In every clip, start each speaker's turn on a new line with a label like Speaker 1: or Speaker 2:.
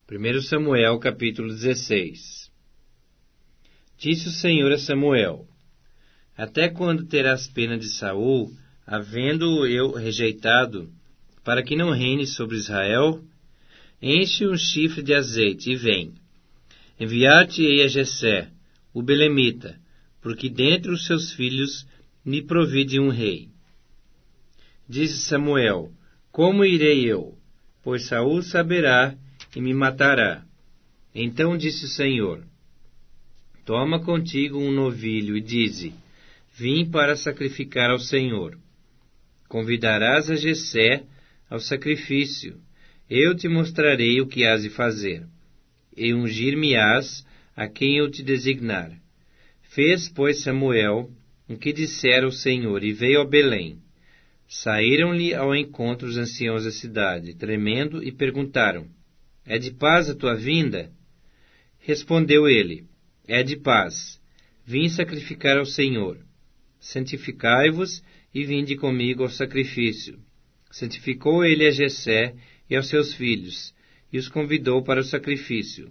Speaker 1: 1 Samuel, capítulo 16. Disse o Senhor a Samuel: Até quando terás pena de Saul, havendo-o eu rejeitado, para que não reine sobre Israel? Enche um chifre de azeite e vem. Enviar-te-ei a Jessé, o belemita, porque dentre os seus filhos me provide um rei. Disse Samuel: Como irei eu? Pois Saul saberá e me matará. Então disse o Senhor: Toma contigo um novilho e dize: Vim para sacrificar ao Senhor. Convidarás a Jessé ao sacrifício. Eu te mostrarei o que hás de fazer. E ungir-me-ás a quem eu te designar. Fez, pois, Samuel o que dissera o Senhor, e veio a Belém. Saíram-lhe ao encontro os anciãos da cidade, tremendo, e perguntaram: É de paz a tua vinda? Respondeu ele: É de paz. Vim sacrificar ao Senhor. Santificai-vos e vinde comigo ao sacrifício. Santificou ele a Jessé e aos seus filhos, e os convidou para o sacrifício.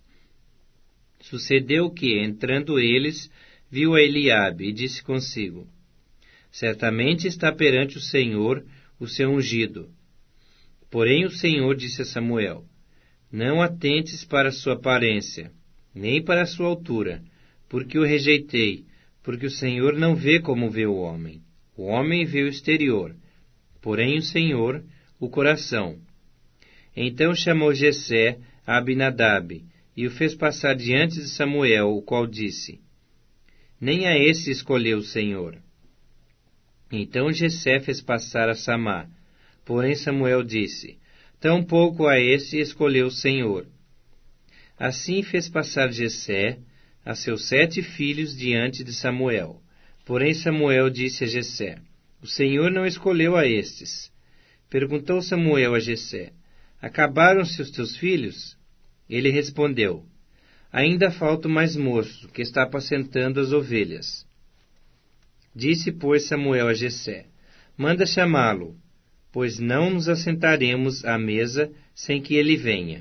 Speaker 1: Sucedeu que, entrando eles, viu a Eliabe e disse consigo: Certamente está perante o Senhor o seu ungido. Porém o Senhor disse a Samuel: Não atentes para a sua aparência, nem para a sua altura, porque o rejeitei, porque o Senhor não vê como vê o homem. O homem vê o exterior, porém o Senhor o coração. Então chamou Jessé a Abinadab, e o fez passar diante de Samuel, o qual disse: Nem a esse escolheu o Senhor. Então Jessé fez passar a Samá, porém Samuel disse: Tampouco a esse escolheu o Senhor. Assim fez passar Jessé a seus 7 filhos diante de Samuel. Porém Samuel disse a Jessé: O Senhor não escolheu a estes. Perguntou Samuel a Jessé: Acabaram-se os teus filhos? Ele respondeu: Ainda falta o mais moço, que está apacentando as ovelhas. Disse, pois, Samuel a Jessé: Manda chamá-lo, pois não nos assentaremos à mesa sem que ele venha.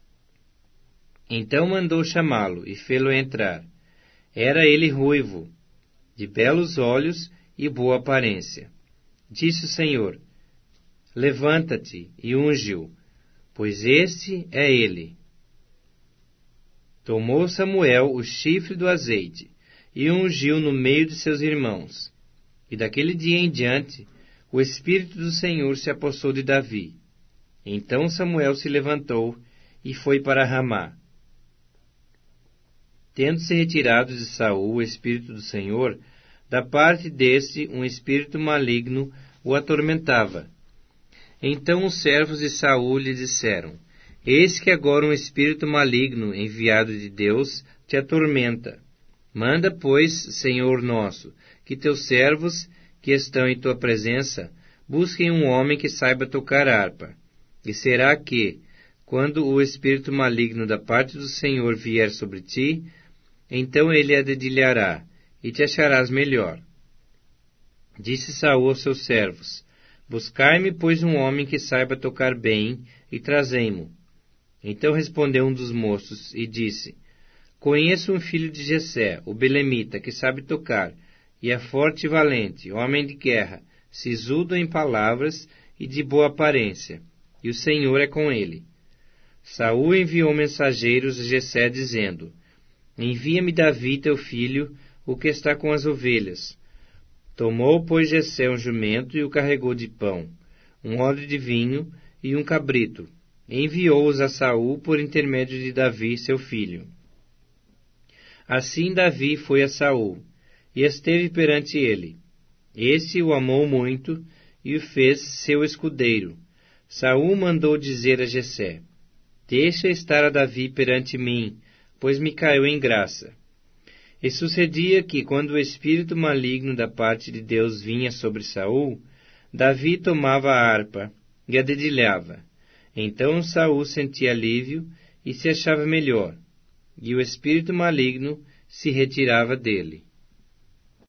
Speaker 1: Então mandou chamá-lo e fê-lo entrar. Era ele ruivo, de belos olhos e boa aparência. Disse o Senhor: Levanta-te e unge-o, pois este é ele. Tomou Samuel o chifre do azeite e o ungiu no meio de seus irmãos. E daquele dia em diante, o Espírito do Senhor se apossou de Davi. Então Samuel se levantou e foi para Ramá. Tendo-se retirado de Saul o Espírito do Senhor, da parte deste um espírito maligno o atormentava. Então os servos de Saul lhe disseram: Eis que agora um espírito maligno, enviado de Deus, te atormenta. Manda, pois, Senhor nosso, que teus servos, que estão em tua presença, busquem um homem que saiba tocar harpa. E será que, quando o espírito maligno da parte do Senhor vier sobre ti, então ele a dedilhará, e te acharás melhor. Disse Saul aos seus servos: Buscai-me, pois, um homem que saiba tocar bem, e trazei-mo. Então respondeu um dos moços, e disse: Conheço um filho de Jessé, o belemita, que sabe tocar, e é forte e valente, homem de guerra, sisudo em palavras e de boa aparência, e o Senhor é com ele. Saul enviou mensageiros a Jessé, dizendo: Envia-me Davi, teu filho, o que está com as ovelhas. Tomou, pois, Jessé um jumento e o carregou de pão, um odre de vinho e um cabrito. Enviou-os a Saul por intermédio de Davi, seu filho. Assim Davi foi a Saul, e esteve perante ele. Esse o amou muito, e o fez seu escudeiro. Saul mandou dizer a Jessé: Deixa estar a Davi perante mim, pois me caiu em graça. E sucedia que, quando o espírito maligno da parte de Deus vinha sobre Saul, Davi tomava a harpa e a dedilhava. Então Saul sentia alívio e se achava melhor, e o espírito maligno se retirava dele.